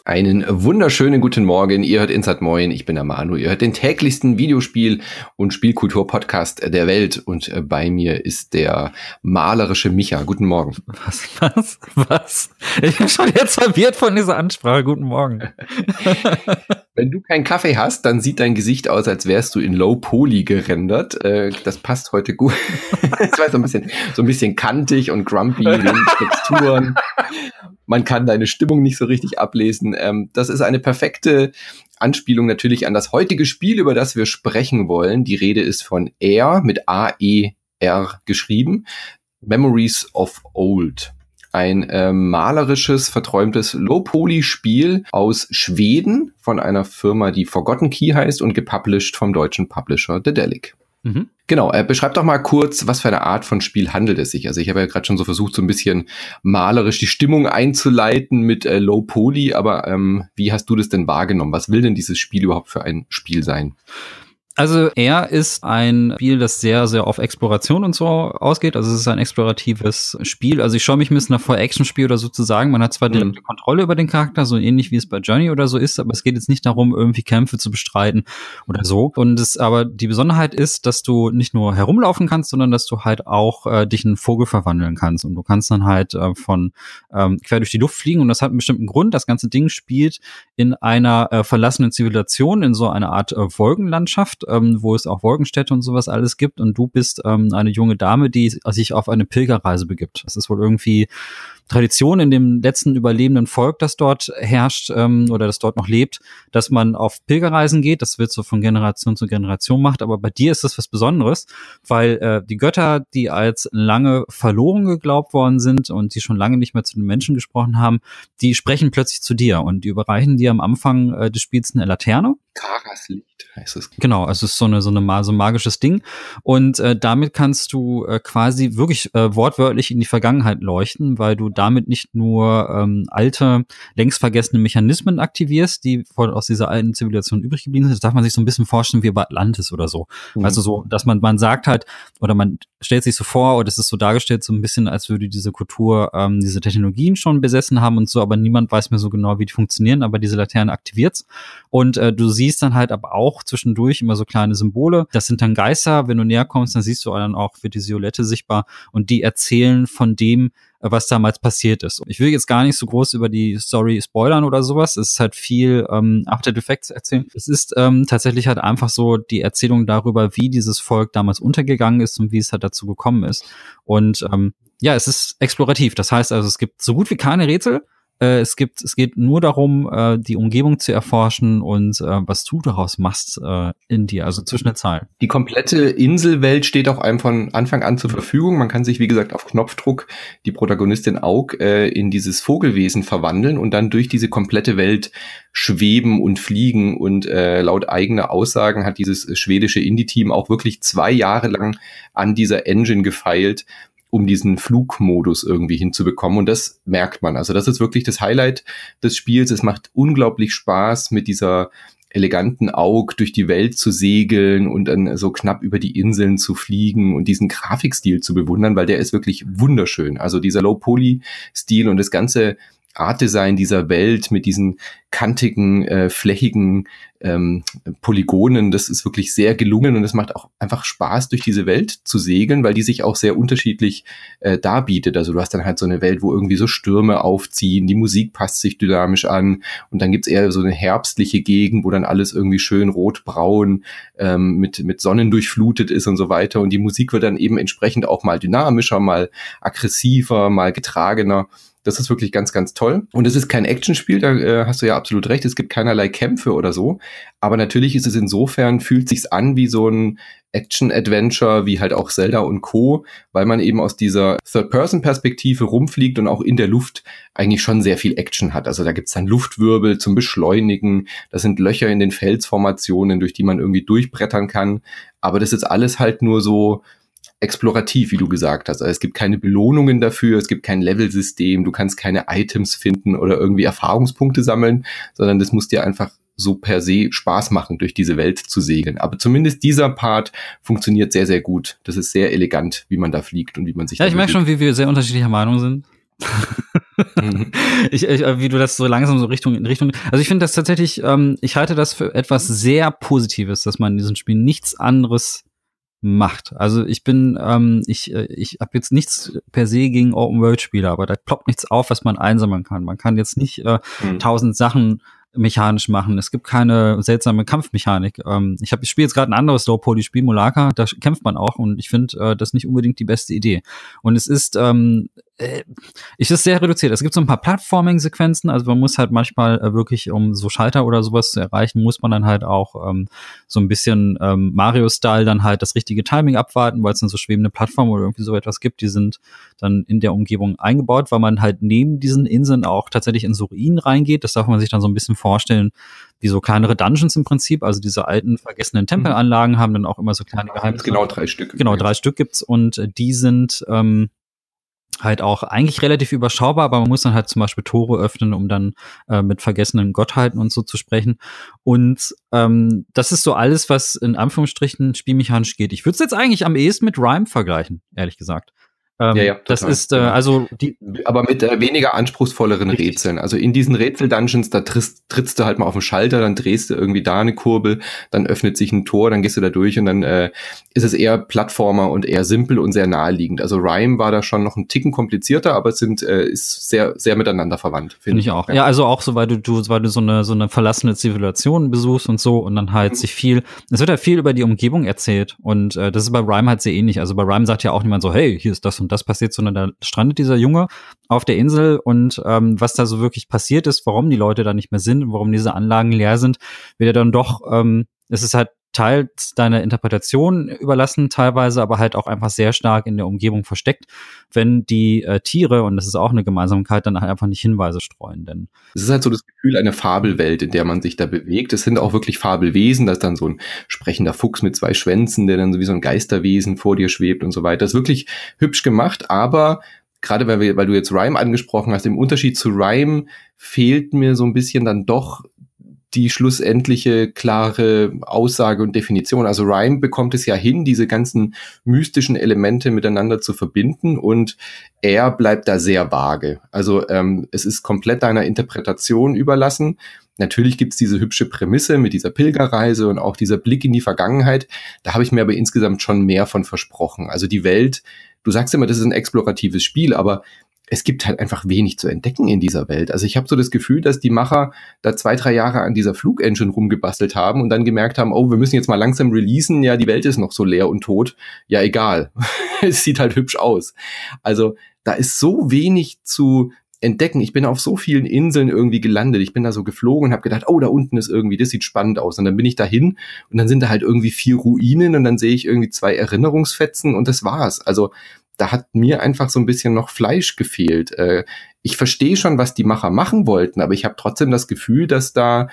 Einen wunderschönen guten Morgen. Ihr hört Inside Moin. Ich bin der Manu. Ihr hört den täglichsten Videospiel- und Spielkultur-Podcast der Welt. Und bei mir ist der malerische Micha. Guten Morgen. Was? Ich bin schon jetzt verwirrt von dieser Ansprache. Guten Morgen. Wenn du keinen Kaffee hast, dann sieht dein Gesicht aus, als wärst du in Low Poly gerendert. Das passt heute gut. Es war so ein bisschen kantig und grumpy, wenig Texturen. Man kann deine Stimmung nicht so richtig ablesen. Das ist eine perfekte Anspielung natürlich an das heutige Spiel, über das wir sprechen wollen. Die Rede ist von Aer mit A-E-R geschrieben. Memories of Old. Ein malerisches, verträumtes Low-Poly-Spiel aus Schweden von einer Firma, die Forgotten Key heißt und gepublished vom deutschen Publisher Dedelic. Mhm. Genau, beschreib doch mal kurz, was für eine Art von Spiel handelt es sich. Also ich habe ja gerade schon so versucht, so ein bisschen malerisch die Stimmung einzuleiten mit Low Poly, aber wie hast du das denn wahrgenommen? Was will denn dieses Spiel überhaupt für ein Spiel sein? Also er ist ein Spiel, das sehr, sehr auf Exploration und so ausgeht. Also es ist ein exploratives Spiel. Also ich schaue mich ein bisschen nach vor Action-Spiel oder so zu sagen. Man hat zwar direkte Kontrolle über den Charakter, so ähnlich wie es bei Journey oder so ist, aber es geht jetzt nicht darum, irgendwie Kämpfe zu bestreiten oder so. Und aber die Besonderheit ist, dass du nicht nur herumlaufen kannst, sondern dass du halt auch dich in einen Vogel verwandeln kannst. Und du kannst dann halt von quer durch die Luft fliegen. Und das hat einen bestimmten Grund. Das ganze Ding spielt in einer verlassenen Zivilisation, in so einer Art Wolkenlandschaft, wo es auch Wolkenstädte und sowas alles gibt. Und du bist eine junge Dame, die sich auf eine Pilgerreise begibt. Das ist wohl irgendwie Tradition in dem letzten überlebenden Volk, das dort herrscht oder das dort noch lebt, dass man auf Pilgerreisen geht. Das wird so von Generation zu Generation gemacht. Aber bei dir ist das was Besonderes, weil die Götter, die als lange verloren geglaubt worden sind und die schon lange nicht mehr zu den Menschen gesprochen haben, die sprechen plötzlich zu dir und die überreichen dir am Anfang des Spiels eine Laterne. Karas Licht heißt es. Genau, also es ist so ein magisches Ding. Und damit kannst du quasi wirklich wortwörtlich in die Vergangenheit leuchten, weil du damit nicht nur alte, längst vergessene Mechanismen aktivierst, die aus dieser alten Zivilisation übrig geblieben sind. Das darf man sich so ein bisschen vorstellen wie bei Atlantis oder so. Mhm. Also so, dass man sagt halt, oder man stellt sich so vor, oder es ist so dargestellt, so ein bisschen, als würde diese Kultur diese Technologien schon besessen haben und so, aber niemand weiß mehr so genau, wie die funktionieren, aber diese Laterne aktiviert's. Und du siehst dann halt aber auch zwischendurch immer so kleine Symbole. Das sind dann Geister. Wenn du näher kommst, dann siehst du dann auch, wird die Silhouette sichtbar und die erzählen von dem, was damals passiert ist. Ich will jetzt gar nicht so groß über die Story spoilern oder sowas. Es ist halt viel After Effects erzählen. Es ist tatsächlich halt einfach so die Erzählung darüber, wie dieses Volk damals untergegangen ist und wie es halt dazu gekommen ist. Und ja, es ist explorativ. Das heißt also, es gibt so gut wie keine Rätsel. Es geht nur darum, die Umgebung zu erforschen und was du daraus machst in dir, also zwischen den Zeilen. Die komplette Inselwelt steht auch einem von Anfang an zur Verfügung. Man kann sich, wie gesagt, auf Knopfdruck die Protagonistin Aug in dieses Vogelwesen verwandeln und dann durch diese komplette Welt schweben und fliegen. Und laut eigener Aussagen hat dieses schwedische Indie-Team auch wirklich 2 Jahre lang an dieser Engine gefeilt, um diesen Flugmodus irgendwie hinzubekommen. Und das merkt man. Also das ist wirklich das Highlight des Spiels. Es macht unglaublich Spaß, mit dieser eleganten Aug durch die Welt zu segeln und dann so knapp über die Inseln zu fliegen und diesen Grafikstil zu bewundern, weil der ist wirklich wunderschön. Also dieser Low-Poly-Stil und das ganze Artdesign dieser Welt mit diesen kantigen, flächigen Polygonen, das ist wirklich sehr gelungen und es macht auch einfach Spaß, durch diese Welt zu segeln, weil die sich auch sehr unterschiedlich darbietet. Also du hast dann halt so eine Welt, wo irgendwie so Stürme aufziehen, die Musik passt sich dynamisch an und dann gibt's eher so eine herbstliche Gegend, wo dann alles irgendwie schön rot-braun mit Sonnen durchflutet ist und so weiter und die Musik wird dann eben entsprechend auch mal dynamischer, mal aggressiver, mal getragener. Das ist wirklich ganz, ganz toll. Und es ist kein Actionspiel, da hast du ja absolut recht. Es gibt keinerlei Kämpfe oder so. Aber natürlich ist es insofern, fühlt sich's an wie so ein Action-Adventure, wie halt auch Zelda und Co., weil man eben aus dieser Third-Person-Perspektive rumfliegt und auch in der Luft eigentlich schon sehr viel Action hat. Also da gibt's dann Luftwirbel zum Beschleunigen. Das sind Löcher in den Felsformationen, durch die man irgendwie durchbrettern kann. Aber das ist alles halt nur so explorativ, wie du gesagt hast. Also es gibt keine Belohnungen dafür, es gibt kein Levelsystem, du kannst keine Items finden oder irgendwie Erfahrungspunkte sammeln, sondern das muss dir einfach so per se Spaß machen, durch diese Welt zu segeln. Aber zumindest dieser Part funktioniert sehr, sehr gut. Das ist sehr elegant, wie man da fliegt und wie man sich Ja, ich merke schon, wie wir sehr unterschiedlicher Meinung sind. Wie du das so langsam so in Richtung, also ich finde das tatsächlich, ich halte das für etwas sehr Positives, dass man in diesem Spiel nichts anderes macht. Also ich habe jetzt nichts per se gegen Open-World-Spiele, aber da ploppt nichts auf, was man einsammeln kann. Man kann jetzt nicht 1000 Sachen mechanisch machen. Es gibt keine seltsame Kampfmechanik. Ich spiele jetzt gerade ein anderes Low-Poly-Spiel, Mulaka, da kämpft man auch und ich finde das nicht unbedingt die beste Idee. Und es ist ist sehr reduziert. Es gibt so ein paar Plattforming-Sequenzen, also man muss halt manchmal wirklich, um so Schalter oder sowas zu erreichen, muss man dann halt auch so ein bisschen Mario-Style dann halt das richtige Timing abwarten, weil es dann so schwebende Plattformen oder irgendwie so etwas gibt, die sind dann in der Umgebung eingebaut, weil man halt neben diesen Inseln auch tatsächlich in so Ruinen reingeht. Das darf man sich dann so ein bisschen vorstellen, wie so kleinere Dungeons im Prinzip, also diese alten, vergessenen Tempelanlagen haben dann auch immer so kleine Geheimnisse. Genau 3 Stück. Genau, 3 Stück gibt's und die sind halt auch eigentlich relativ überschaubar, aber man muss dann halt zum Beispiel Tore öffnen, um dann mit vergessenen Gottheiten und so zu sprechen. Und das ist so alles, was in Anführungsstrichen spielmechanisch geht. Ich würde es jetzt eigentlich am ehesten mit Rime vergleichen, ehrlich gesagt. Total. Das ist also aber mit weniger anspruchsvolleren Richtig. Rätseln. Also in diesen Rätsel-Dungeons, da trittst du halt mal auf den Schalter, dann drehst du irgendwie da eine Kurbel, dann öffnet sich ein Tor, dann gehst du da durch und dann ist es eher Plattformer und eher simpel und sehr naheliegend. Also Rime war da schon noch ein Ticken komplizierter, aber es ist sehr, sehr miteinander verwandt. Finde ich auch. Ja, also auch so, weil du so eine verlassene Zivilisation besuchst und so und dann halt es wird halt viel über die Umgebung erzählt und das ist bei Rime halt sehr ähnlich. Also bei Rime sagt ja auch niemand so, hey, hier ist das und das passiert, sondern da strandet dieser Junge auf der Insel und was da so wirklich passiert ist, warum die Leute da nicht mehr sind und warum diese Anlagen leer sind, wird ja dann doch, es ist halt teils deiner Interpretation überlassen, teilweise aber halt auch einfach sehr stark in der Umgebung versteckt, wenn die Tiere, und das ist auch eine Gemeinsamkeit, dann halt einfach nicht Hinweise streuen. Denn es ist halt so das Gefühl einer Fabelwelt, in der man sich da bewegt. Es sind auch wirklich Fabelwesen, da ist dann so ein sprechender Fuchs mit 2 Schwänzen, der dann so wie so ein Geisterwesen vor dir schwebt und so weiter. Das ist wirklich hübsch gemacht, aber gerade weil du jetzt Rime angesprochen hast, im Unterschied zu Rime fehlt mir so ein bisschen dann doch die schlussendliche klare Aussage und Definition. Also Rime bekommt es ja hin, diese ganzen mystischen Elemente miteinander zu verbinden und er bleibt da sehr vage. Also es ist komplett deiner Interpretation überlassen. Natürlich gibt's diese hübsche Prämisse mit dieser Pilgerreise und auch dieser Blick in die Vergangenheit. Da habe ich mir aber insgesamt schon mehr von versprochen. Also die Welt, du sagst immer, das ist ein exploratives Spiel, aber es gibt halt einfach wenig zu entdecken in dieser Welt. Also ich habe so das Gefühl, dass die Macher da 2-3 Jahre an dieser Flugengine rumgebastelt haben und dann gemerkt haben, oh, wir müssen jetzt mal langsam releasen, ja, die Welt ist noch so leer und tot. Ja, egal. Es sieht halt hübsch aus. Also da ist so wenig zu entdecken. Ich bin auf so vielen Inseln irgendwie gelandet. Ich bin da so geflogen und habe gedacht, oh, da unten ist irgendwie, das sieht spannend aus. Und dann bin ich dahin und dann sind da halt irgendwie 4 Ruinen und dann sehe ich irgendwie 2 Erinnerungsfetzen und das war's. Also da hat mir einfach so ein bisschen noch Fleisch gefehlt. Ich verstehe schon, was die Macher machen wollten, aber ich habe trotzdem das Gefühl, dass da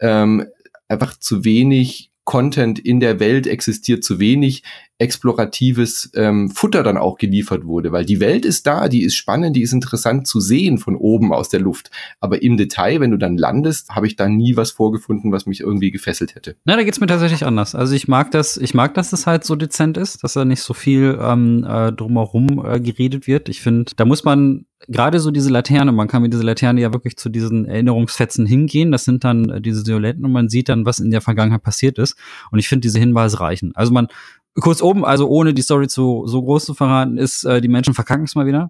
einfach zu wenig Content in der Welt existiert, zu wenig exploratives Futter dann auch geliefert wurde, weil die Welt ist da, die ist spannend, die ist interessant zu sehen von oben aus der Luft, aber im Detail, wenn du dann landest, habe ich da nie was vorgefunden, was mich irgendwie gefesselt hätte. Na, da geht's mir tatsächlich anders. Also ich mag, dass es halt so dezent ist, dass da nicht so viel drumherum geredet wird. Ich finde, da muss man gerade so diese Laterne, man kann mit dieser Laterne ja wirklich zu diesen Erinnerungsfetzen hingehen. Das sind dann diese Violetten und man sieht dann, was in der Vergangenheit passiert ist. Und ich finde, diese Hinweise reichen. Also kurz oben, also ohne die Story so groß zu verraten, ist, die Menschen verkacken es mal wieder.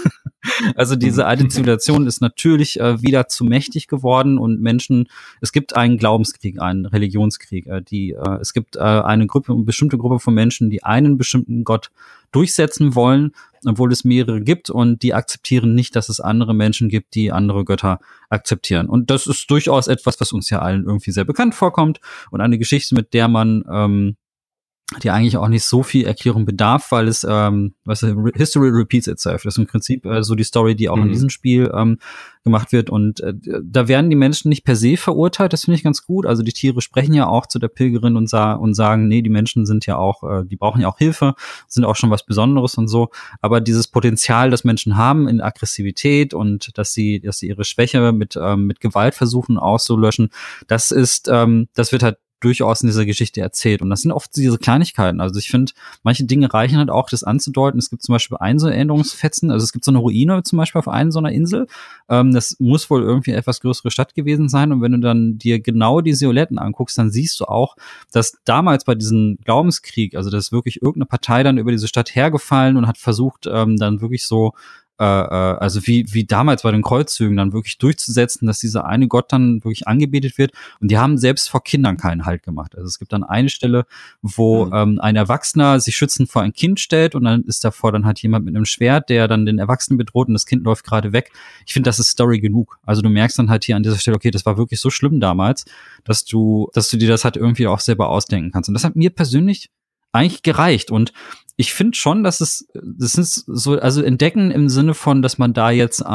Also diese alte Zivilisation ist natürlich wieder zu mächtig geworden und Menschen, es gibt einen Glaubenskrieg, einen Religionskrieg. Es gibt eine bestimmte Gruppe von Menschen, die einen bestimmten Gott durchsetzen wollen, obwohl es mehrere gibt und die akzeptieren nicht, dass es andere Menschen gibt, die andere Götter akzeptieren. Und das ist durchaus etwas, was uns ja allen irgendwie sehr bekannt vorkommt und eine Geschichte, mit der man die eigentlich auch nicht so viel Erklärung bedarf, weil es History repeats itself. Das ist im Prinzip so die Story, die auch in diesem Spiel gemacht wird. Und da werden die Menschen nicht per se verurteilt. Das finde ich ganz gut. Also die Tiere sprechen ja auch zu der Pilgerin und sagen, nee, die Menschen sind ja auch, die brauchen ja auch Hilfe, sind auch schon was Besonderes und so. Aber dieses Potenzial, das Menschen haben in Aggressivität und dass sie ihre Schwäche mit Gewalt versuchen auszulöschen, das wird halt durchaus in dieser Geschichte erzählt. Und das sind oft diese Kleinigkeiten. Also ich finde, manche Dinge reichen halt auch, das anzudeuten. Es gibt zum Beispiel ein so Erinnerungsfetzen, also es gibt so eine Ruine zum Beispiel auf einer so einer Insel. Das muss wohl irgendwie eine etwas größere Stadt gewesen sein. Und wenn du dann dir genau die Silhouetten anguckst, dann siehst du auch, dass damals bei diesem Glaubenskrieg, also dass wirklich irgendeine Partei dann über diese Stadt hergefallen und hat versucht, dann wirklich so also wie damals bei den Kreuzzügen dann wirklich durchzusetzen, dass dieser eine Gott dann wirklich angebetet wird. Und die haben selbst vor Kindern keinen Halt gemacht. Also es gibt dann eine Stelle, wo ein Erwachsener sich schützend vor ein Kind stellt und dann ist davor dann halt jemand mit einem Schwert, der dann den Erwachsenen bedroht und das Kind läuft gerade weg. Ich finde, das ist Story genug. Also du merkst dann halt hier an dieser Stelle, okay, das war wirklich so schlimm damals, dass du dir das halt irgendwie auch selber ausdenken kannst. Und das hat mir persönlich eigentlich gereicht. Und ich finde schon, dass das ist so, also entdecken im Sinne von, dass man da jetzt so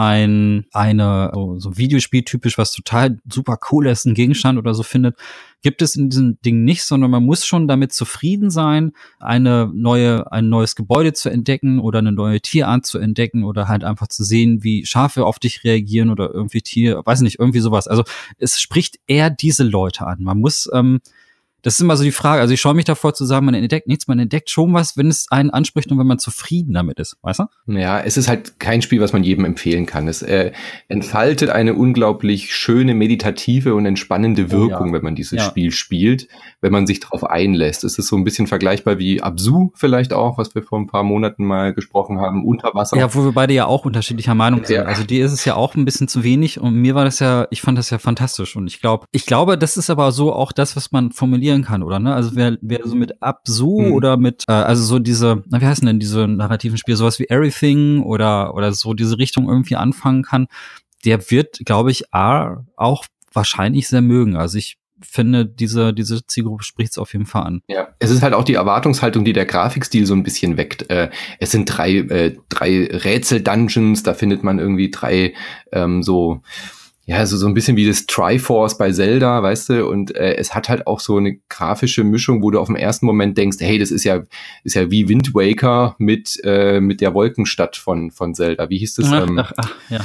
Videospiel-typisch, was total super cool ist, ein Gegenstand oder so findet, gibt es in diesem Ding nicht, sondern man muss schon damit zufrieden sein, ein neues Gebäude zu entdecken oder eine neue Tierart zu entdecken oder halt einfach zu sehen, wie Schafe auf dich reagieren oder irgendwie weiß nicht, irgendwie sowas. Also es spricht eher diese Leute an. Man muss das ist immer so die Frage, also ich scheue mich davor zu sagen, man entdeckt nichts, man entdeckt schon was, wenn es einen anspricht und wenn man zufrieden damit ist, weißt du? Ja, es ist halt kein Spiel, was man jedem empfehlen kann. Es entfaltet eine unglaublich schöne, meditative und entspannende Wirkung, wenn man dieses Spiel spielt, wenn man sich darauf einlässt. Es ist so ein bisschen vergleichbar wie Abzu vielleicht auch, was wir vor ein paar Monaten mal gesprochen haben, Unterwasser. Ja, wo wir beide ja auch unterschiedlicher Meinung sind. Ja. Also dir ist es ja auch ein bisschen zu wenig und mir war das ja, ich fand das ja fantastisch und ich glaube, das ist aber so auch das, was man formulieren kann, oder ne? Also wer so mit Abzu oder mit also so diese, wie heißen denn diese narrativen Spiele, sowas wie Everything oder so diese Richtung irgendwie anfangen kann, der wird, glaube ich, auch wahrscheinlich sehr mögen. Also ich finde, diese Zielgruppe spricht es auf jeden Fall an. Ja, es ist halt auch die Erwartungshaltung, die der Grafikstil so ein bisschen weckt. Es sind drei Rätsel-Dungeons, da findet man irgendwie drei so ein bisschen wie das Triforce bei Zelda, weißt du, und es hat halt auch so eine grafische Mischung, wo du auf den ersten Moment denkst, hey, das ist ja wie Wind Waker mit der Wolkenstadt von Zelda. Wie hieß das? Ja.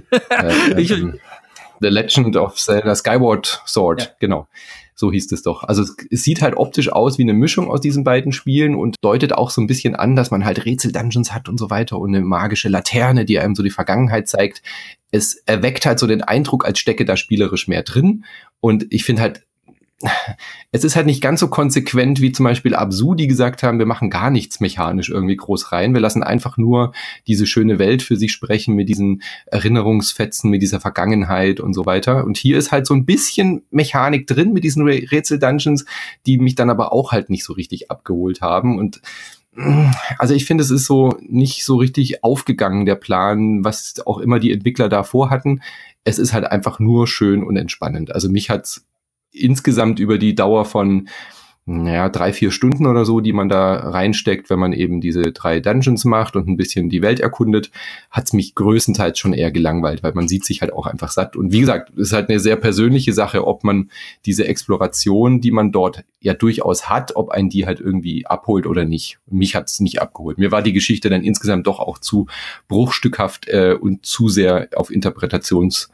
The Legend of Zelda Skyward Sword, genau. So hieß es doch. Also es sieht halt optisch aus wie eine Mischung aus diesen beiden Spielen und deutet auch so ein bisschen an, dass man halt Rätsel-Dungeons hat und so weiter und eine magische Laterne, die einem so die Vergangenheit zeigt. Es erweckt halt so den Eindruck, als stecke da spielerisch mehr drin. Und ich finde halt, es ist halt nicht ganz so konsequent wie zum Beispiel Abzu, die gesagt haben, wir machen gar nichts mechanisch irgendwie groß rein. Wir lassen einfach nur diese schöne Welt für sich sprechen mit diesen Erinnerungsfetzen, mit dieser Vergangenheit und so weiter. Und hier ist halt so ein bisschen Mechanik drin mit diesen Rätsel-Dungeons, die mich dann aber auch halt nicht so richtig abgeholt haben. Und also ich finde, es ist so nicht so richtig aufgegangen, der Plan, was auch immer die Entwickler da vorhatten. Es ist halt einfach nur schön und entspannend. Also mich hat's insgesamt über die Dauer von 3-4 Stunden oder so, die man da reinsteckt, wenn man eben diese 3 Dungeons macht und ein bisschen die Welt erkundet, hat's mich größtenteils schon eher gelangweilt, weil man sieht sich halt auch einfach satt. Und wie gesagt, es ist halt eine sehr persönliche Sache, ob man diese Exploration, die man dort ja durchaus hat, ob einen die halt irgendwie abholt oder nicht. Mich hat's nicht abgeholt. Mir war die Geschichte dann insgesamt doch auch zu bruchstückhaft und zu sehr auf Interpretations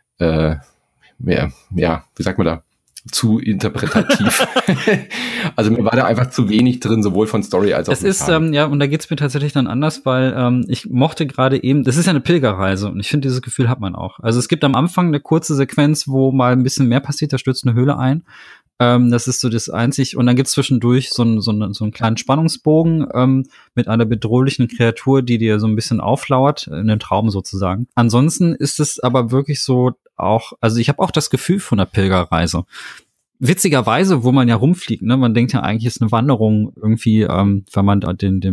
wie sagt man da? Zu interpretativ. Also mir war da einfach zu wenig drin, sowohl von Story als auch von ist, und da geht's mir tatsächlich dann anders, weil ich mochte gerade eben, das ist ja eine Pilgerreise und ich finde, dieses Gefühl hat man auch. Also es gibt am Anfang eine kurze Sequenz, wo mal ein bisschen mehr passiert, da stürzt eine Höhle ein. Das ist so das einzig, und dann gibt's zwischendurch so einen kleinen Spannungsbogen mit einer bedrohlichen Kreatur, die dir so ein bisschen auflauert, in einem Traum sozusagen. Ansonsten ist es aber wirklich so auch, also ich habe auch das Gefühl von einer Pilgerreise. Witzigerweise, wo man ja rumfliegt, ne, man denkt ja eigentlich ist eine Wanderung irgendwie, wenn man da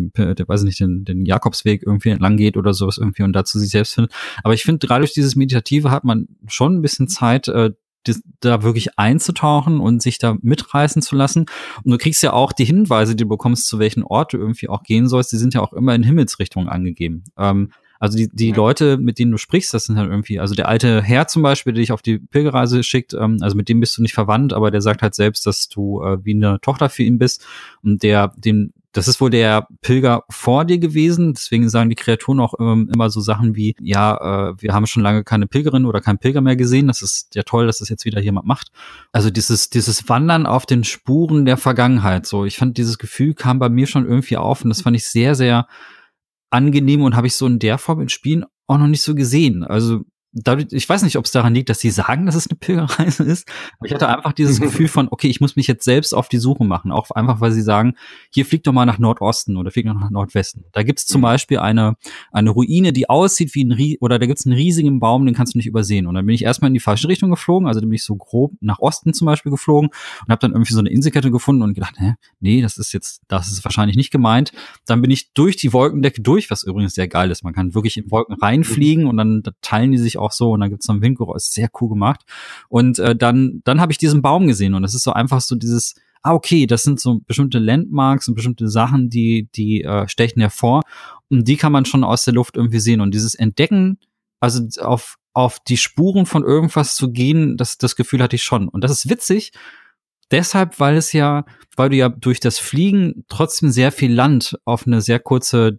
den Jakobsweg irgendwie entlang geht oder sowas irgendwie und dazu sich selbst findet. Aber ich finde, gerade durch dieses Meditative hat man schon ein bisschen Zeit, da wirklich einzutauchen und sich da mitreißen zu lassen. Und du kriegst ja auch die Hinweise, die du bekommst, zu welchen Ort du irgendwie auch gehen sollst, die sind ja auch immer in Himmelsrichtungen angegeben. Also die Leute, mit denen du sprichst, das sind halt irgendwie, also der alte Herr zum Beispiel, der dich auf die Pilgerreise schickt, also mit dem bist du nicht verwandt, aber der sagt halt selbst, dass du wie eine Tochter für ihn bist und dem das ist wohl der Pilger vor dir gewesen. Deswegen sagen die Kreaturen auch immer so Sachen wie, ja, wir haben schon lange keine Pilgerin oder keinen Pilger mehr gesehen. Das ist ja toll, dass das jetzt wieder jemand macht. Also dieses Wandern auf den Spuren der Vergangenheit. So, ich fand, dieses Gefühl kam bei mir schon irgendwie auf und das fand ich sehr, sehr angenehm und habe ich so in der Form in Spielen auch noch nicht so gesehen. Also dadurch, ich weiß nicht, ob es daran liegt, dass sie sagen, dass es eine Pilgerreise ist. Aber ich hatte einfach dieses Gefühl von, okay, ich muss mich jetzt selbst auf die Suche machen. Auch einfach, weil sie sagen, hier fliegt doch mal nach Nordosten oder fliegt doch nach Nordwesten. Da gibt's zum Beispiel eine Ruine, die aussieht wie oder da gibt's einen riesigen Baum, den kannst du nicht übersehen. Und dann bin ich erstmal in die falsche Richtung geflogen, also dann bin ich so grob nach Osten zum Beispiel geflogen und habe dann irgendwie so eine Inselkette gefunden und gedacht, nee, das ist wahrscheinlich nicht gemeint. Dann bin ich durch die Wolkendecke durch, was übrigens sehr geil ist. Man kann wirklich in Wolken reinfliegen und dann teilen die sich auch so und dann gibt's noch ein Windgeräusch, ist sehr cool gemacht. Und dann habe ich diesen Baum gesehen und das ist so einfach so dieses, okay, das sind so bestimmte Landmarks und bestimmte Sachen, die stechen hervor und die kann man schon aus der Luft irgendwie sehen und dieses Entdecken, also auf die Spuren von irgendwas zu gehen, das Gefühl hatte ich schon und das ist witzig, deshalb, weil du ja durch das Fliegen trotzdem sehr viel Land auf eine sehr kurze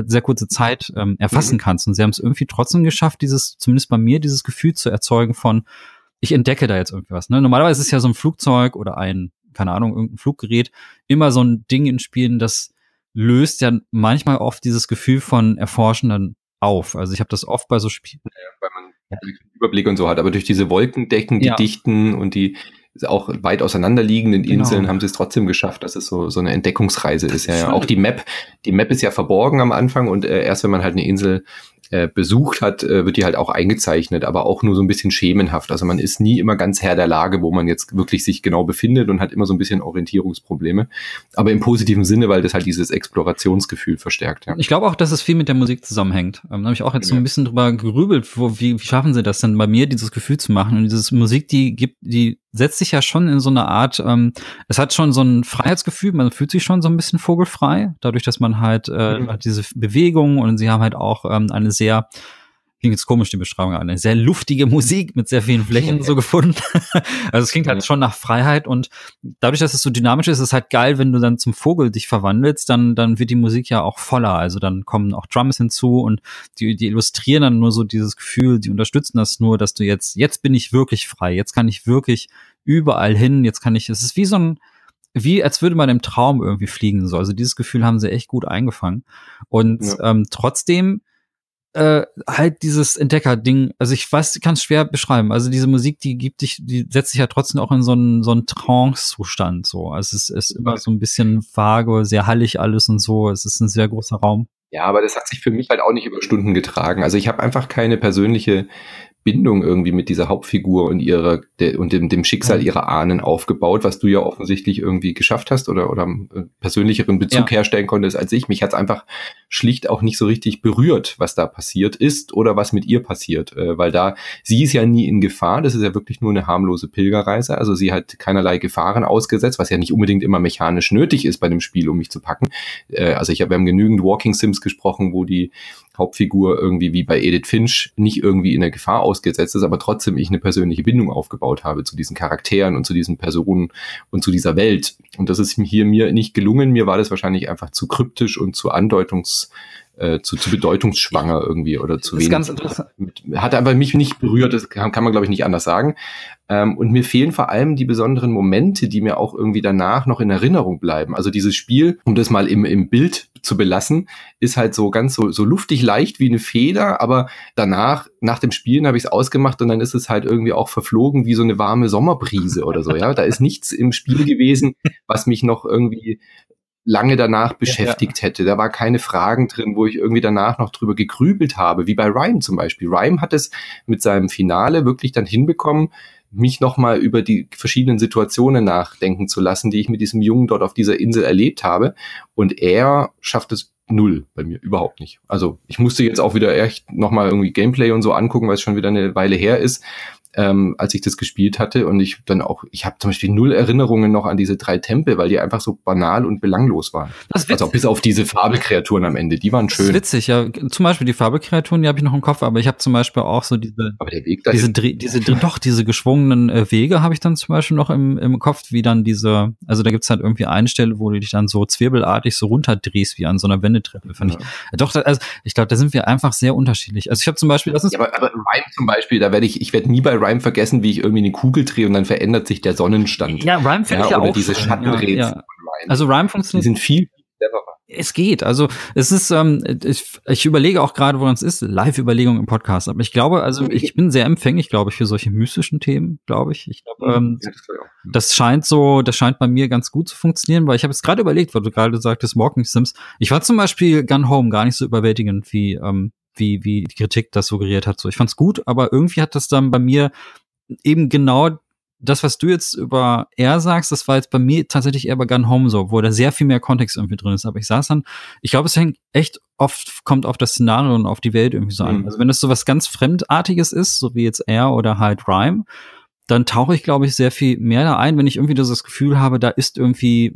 Zeit erfassen kannst. Und sie haben es irgendwie trotzdem geschafft, zumindest bei mir, dieses Gefühl zu erzeugen von, ich entdecke da jetzt irgendwas. Ne? Normalerweise ist ja so ein Flugzeug oder keine Ahnung, irgendein Fluggerät immer so ein Ding in Spielen, das löst ja manchmal oft dieses Gefühl von Erforschen dann auf. Also ich habe das oft bei so Spielen. Ja, weil man einen Überblick und so hat, aber durch diese Wolkendecken, die dichten und die auch weit auseinanderliegenden Inseln haben sie es trotzdem geschafft, dass es so eine Entdeckungsreise ist. Ja. Auch die Map ist ja verborgen am Anfang und erst wenn man halt eine Insel besucht hat, wird die halt auch eingezeichnet, aber auch nur so ein bisschen schemenhaft. Also man ist nie immer ganz Herr der Lage, wo man jetzt wirklich sich genau befindet und hat immer so ein bisschen Orientierungsprobleme. Aber im positiven Sinne, weil das halt dieses Explorationsgefühl verstärkt. Ja. Ich glaube auch, dass es viel mit der Musik zusammenhängt. Da habe ich auch jetzt so ein bisschen drüber gerübelt, wie schaffen sie das denn bei mir, dieses Gefühl zu machen? Und diese Musik, die setzt sich ja schon in so eine Art, es hat schon so ein Freiheitsgefühl, man fühlt sich schon so ein bisschen vogelfrei, dadurch, dass man halt diese Bewegung und sie haben halt auch eine sehr, klingt jetzt komisch die Beschreibung, eine sehr luftige Musik mit sehr vielen Flächen so gefunden. Also es klingt halt schon nach Freiheit und dadurch, dass es so dynamisch ist, ist es halt geil, wenn du dann zum Vogel dich verwandelst, dann wird die Musik ja auch voller. Also dann kommen auch Drums hinzu und die illustrieren dann nur so dieses Gefühl, die unterstützen das nur, dass du jetzt bin ich wirklich frei, jetzt kann ich wirklich überall hin, es ist wie als würde man im Traum irgendwie fliegen so. Also dieses Gefühl haben sie echt gut eingefangen und trotzdem halt dieses Entdecker-Ding, also ich weiß, kann es schwer beschreiben. Also diese Musik, die setzt sich ja trotzdem auch in so einen Trance-Zustand. So. Also es ist immer so ein bisschen vage, sehr hallig alles und so. Es ist ein sehr großer Raum. Ja, aber das hat sich für mich halt auch nicht über Stunden getragen. Also ich habe einfach keine persönliche Bindung irgendwie mit dieser Hauptfigur und dem Schicksal ihrer Ahnen aufgebaut, was du ja offensichtlich irgendwie geschafft hast oder persönlicheren Bezug herstellen konntest als ich. Mich hat's einfach schlicht auch nicht so richtig berührt, was da passiert ist oder was mit ihr passiert, weil sie ist ja nie in Gefahr, das ist ja wirklich nur eine harmlose Pilgerreise, also sie hat keinerlei Gefahren ausgesetzt, was ja nicht unbedingt immer mechanisch nötig ist bei dem Spiel, um mich zu packen. Also wir haben genügend Walking Sims gesprochen, wo die Hauptfigur irgendwie wie bei Edith Finch nicht irgendwie in der Gefahr ausgesetzt ist, aber trotzdem ich eine persönliche Bindung aufgebaut habe zu diesen Charakteren und zu diesen Personen und zu dieser Welt. Und das ist hier mir nicht gelungen. Mir war das wahrscheinlich einfach zu kryptisch und zu zu bedeutungsschwanger irgendwie oder zu wenig. Das ist ganz interessant. Hat aber mich nicht berührt, das kann man glaube ich nicht anders sagen. Und mir fehlen vor allem die besonderen Momente, die mir auch irgendwie danach noch in Erinnerung bleiben. Also dieses Spiel, um das mal im Bild zu belassen, ist halt so ganz so luftig leicht wie eine Feder, aber danach, nach dem Spielen habe ich es ausgemacht und dann ist es halt irgendwie auch verflogen wie so eine warme Sommerbrise oder so, ja. Da ist nichts im Spiel gewesen, was mich noch irgendwie lange danach beschäftigt hätte. Da war keine Fragen drin, wo ich irgendwie danach noch drüber gegrübelt habe, wie bei Rime zum Beispiel. Rime hat es mit seinem Finale wirklich dann hinbekommen, mich nochmal über die verschiedenen Situationen nachdenken zu lassen, die ich mit diesem Jungen dort auf dieser Insel erlebt habe. Und er schafft es null bei mir, überhaupt nicht. Also ich musste jetzt auch wieder echt nochmal irgendwie Gameplay und so angucken, weil es schon wieder eine Weile her ist. als ich das gespielt hatte. Und ich habe zum Beispiel 0 Erinnerungen noch an diese 3 Tempel, weil die einfach so banal und belanglos waren. Also bis auf diese Fabelkreaturen am Ende, die waren schön. Das ist witzig, ja. Zum Beispiel die Fabelkreaturen, die habe ich noch im Kopf, aber ich habe zum Beispiel auch so diese geschwungenen Wege habe ich dann zum Beispiel noch im Kopf, wie dann also da gibt's halt irgendwie eine Stelle, wo du dich dann so zwirbelartig so runterdrehst, wie an so einer Wendetreppe, fand ich. Doch, also ich glaube, da sind wir einfach sehr unterschiedlich. Also ich habe zum Beispiel, aber Rime zum Beispiel, ich werde nie bei Rime vergessen, wie ich irgendwie eine Kugel drehe und dann verändert sich der Sonnenstand. Ja, Rime finde ich ja auch. Oder diese Schattenrätsel. Ja. Also Rime funktioniert. Die sind viel cleverer. Es geht. Also es ist, ich überlege auch gerade, woran es ist, Live-Überlegung im Podcast. Aber ich glaube, also ich bin sehr empfänglich, glaube ich, für solche mystischen Themen, glaube ich. Ich glaube, das scheint bei mir ganz gut zu funktionieren, weil ich habe jetzt gerade überlegt, weil du gerade sagtest, Walking Sims. Ich fand zum Beispiel Gun Home gar nicht so überwältigend, wie die Kritik das suggeriert hat. So, ich fand's gut, aber irgendwie hat das dann bei mir eben genau das, was du jetzt über R sagst, das war jetzt bei mir tatsächlich eher bei Gun Home so, wo da sehr viel mehr Kontext irgendwie drin ist. Aber ich glaube, es kommt auf das Szenario und auf die Welt irgendwie so an. Also wenn es so was ganz Fremdartiges ist, so wie jetzt R oder halt Rime, dann tauche ich, glaube ich, sehr viel mehr da ein, wenn ich irgendwie das Gefühl habe, da ist irgendwie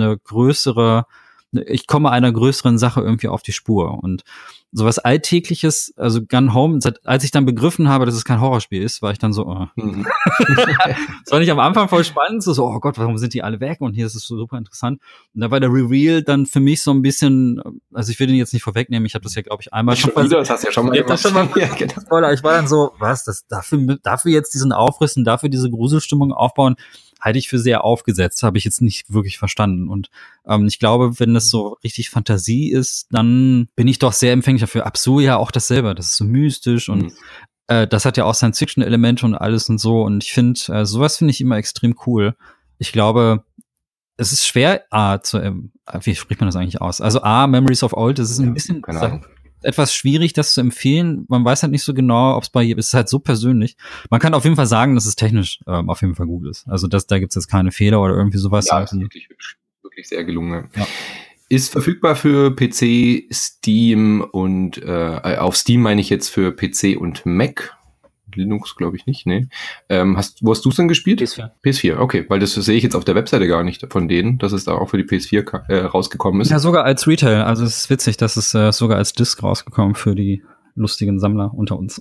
ich komme einer größeren Sache irgendwie auf die Spur. Und sowas Alltägliches, also Gun Home, als ich dann begriffen habe, dass es kein Horrorspiel ist, war ich dann so, Das war nicht am Anfang voll spannend, so, oh Gott, warum sind die alle weg? Und hier ist es so super interessant. Und da war der Reveal dann für mich so ein bisschen, also ich will den jetzt nicht vorwegnehmen, ich habe das ja, glaube ich, einmal schon wieder, das hast du ja schon mal gemacht. Ja, genau. Ich war dann so, dafür jetzt diesen Aufriss und dafür diese Gruselstimmung aufbauen, halte ich für sehr aufgesetzt, habe ich jetzt nicht wirklich verstanden. Und ich glaube, wenn das so richtig Fantasie ist, dann bin ich doch sehr empfänglich dafür. Absu ja auch dasselbe, das ist so mystisch und das hat ja auch Science-Fiction-Elemente und alles und so. Und ich finde, sowas finde ich immer extrem cool. Ich glaube, es ist schwer, wie spricht man das eigentlich aus? Also Memories of Old, das ist ein bisschen etwas schwierig, das zu empfehlen. Man weiß halt nicht so genau, ob es es ist halt so persönlich. Man kann auf jeden Fall sagen, dass es technisch auf jeden Fall gut ist. Also da gibt's jetzt keine Fehler oder irgendwie sowas. Ja, ist wirklich hübsch, wirklich sehr gelungen. Ja. Ist verfügbar für PC, Steam und auf Steam meine ich jetzt für PC und Mac. Linux glaube ich nicht, ne. Wo hast du es denn gespielt? PS4. PS4, okay, weil das sehe ich jetzt auf der Webseite gar nicht von denen, dass es da auch für die PS4 rausgekommen ist. Ja, sogar als Retail, also es ist witzig, dass es sogar als Disc rausgekommen für die lustigen Sammler unter uns.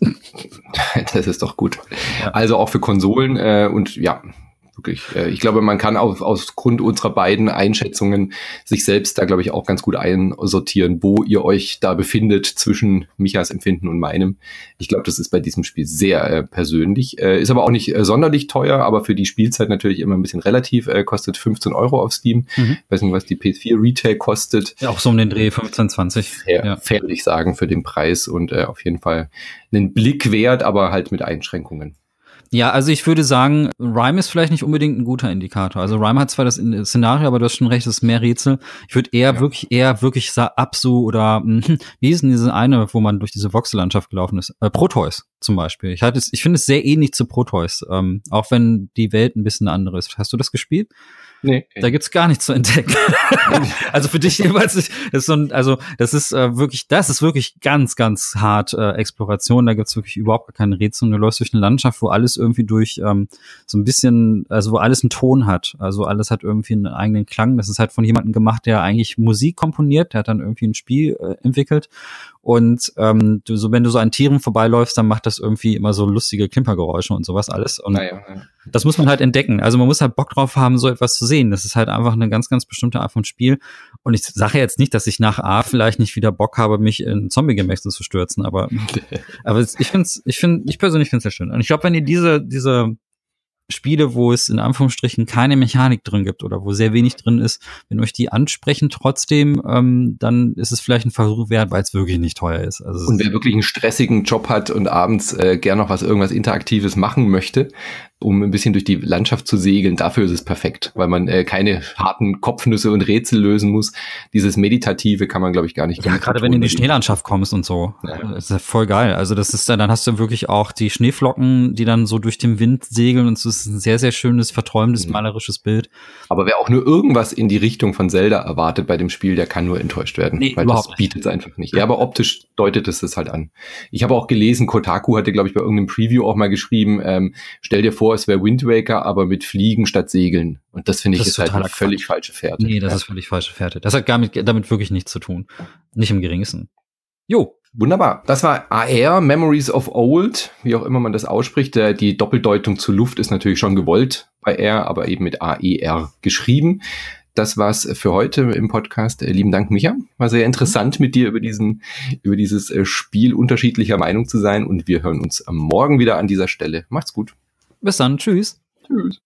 Das ist doch gut. Ja. Also auch für Konsolen und ja, wirklich. Ich glaube, man kann aus Grund unserer beiden Einschätzungen sich selbst da, glaube ich, auch ganz gut einsortieren, wo ihr euch da befindet zwischen Michas Empfinden und meinem. Ich glaube, das ist bei diesem Spiel sehr persönlich. Ist aber auch nicht sonderlich teuer, aber für die Spielzeit natürlich immer ein bisschen relativ. Kostet 15 € auf Steam. Ich weiß nicht, was die PS4 Retail kostet. Ja, auch so um den Dreh 15, 20. Fair, würde ich sagen, für den Preis und auf jeden Fall einen Blick wert, aber halt mit Einschränkungen. Ja, also ich würde sagen, Rime ist vielleicht nicht unbedingt ein guter Indikator. Also Rime hat zwar das Szenario, aber du hast schon recht, es ist mehr Rätsel. Ich würde eher wirklich Absu oder wie hieß denn diese eine, wo man durch diese Voxellandschaft gelaufen ist? Proteus zum Beispiel. Ich finde es sehr ähnlich zu Proteus, auch wenn die Welt ein bisschen eine andere ist. Hast du das gespielt? Nee. Da gibt's gar nichts zu entdecken. Also für dich jeweils, das ist wirklich ganz, ganz hart Exploration. Da gibt's wirklich überhaupt keine Rätsel. Und du läufst durch eine Landschaft, wo alles irgendwie durch so ein bisschen, also wo alles einen Ton hat. Also alles hat irgendwie einen eigenen Klang. Das ist halt von jemandem gemacht, der eigentlich Musik komponiert. Der hat dann irgendwie ein Spiel entwickelt. Und wenn du so an Tieren vorbeiläufst, dann macht das irgendwie immer so lustige Klimpergeräusche und sowas alles. Und das muss man halt entdecken. Also man muss halt Bock drauf haben, so etwas zu sehen. Das ist halt einfach eine ganz, ganz bestimmte Art von Spiel. Und ich sage jetzt nicht, dass ich nach A vielleicht nicht wieder Bock habe, mich in Zombie-Gemächte zu stürzen, aber ich persönlich finde es sehr schön. Und ich glaube, wenn ihr diese Spiele, wo es in Anführungsstrichen keine Mechanik drin gibt oder wo sehr wenig drin ist, wenn euch die ansprechen trotzdem, dann ist es vielleicht ein Versuch wert, weil es wirklich nicht teuer ist. Also und wer wirklich einen stressigen Job hat und abends gern noch irgendwas Interaktives machen möchte um ein bisschen durch die Landschaft zu segeln. Dafür ist es perfekt, weil man keine harten Kopfnüsse und Rätsel lösen muss. Dieses Meditative kann man, glaube ich, gar nicht. Ja, gerade wenn du in die Schneelandschaft kommst und so. Ja. Das ist ja voll geil. Also das ist dann hast du wirklich auch die Schneeflocken, die dann so durch den Wind segeln und so. Das ist ein sehr, sehr schönes, verträumtes, malerisches Bild. Aber wer auch nur irgendwas in die Richtung von Zelda erwartet bei dem Spiel, der kann nur enttäuscht werden. Nee, weil das bietet es einfach nicht. Ja, aber optisch deutet es das halt an. Ich habe auch gelesen, Kotaku hatte, glaube ich, bei irgendeinem Preview auch mal geschrieben, stell dir vor, es wäre Wind Waker, aber mit Fliegen statt Segeln. Und das finde ich ist halt eine völlig falsche Fährte. Nee, das ist völlig falsche Fährte. Das hat damit wirklich nichts zu tun. Nicht im geringsten. Jo. Wunderbar. Das war AR, Memories of Old, wie auch immer man das ausspricht. Die Doppeldeutung zu Luft ist natürlich schon gewollt bei R, aber eben mit AER geschrieben. Das war's für heute im Podcast. Lieben Dank, Micha. War sehr interessant, mit dir über dieses Spiel unterschiedlicher Meinung zu sein. Und wir hören uns morgen wieder an dieser Stelle. Macht's gut. Bis dann. Tschüss. Tschüss.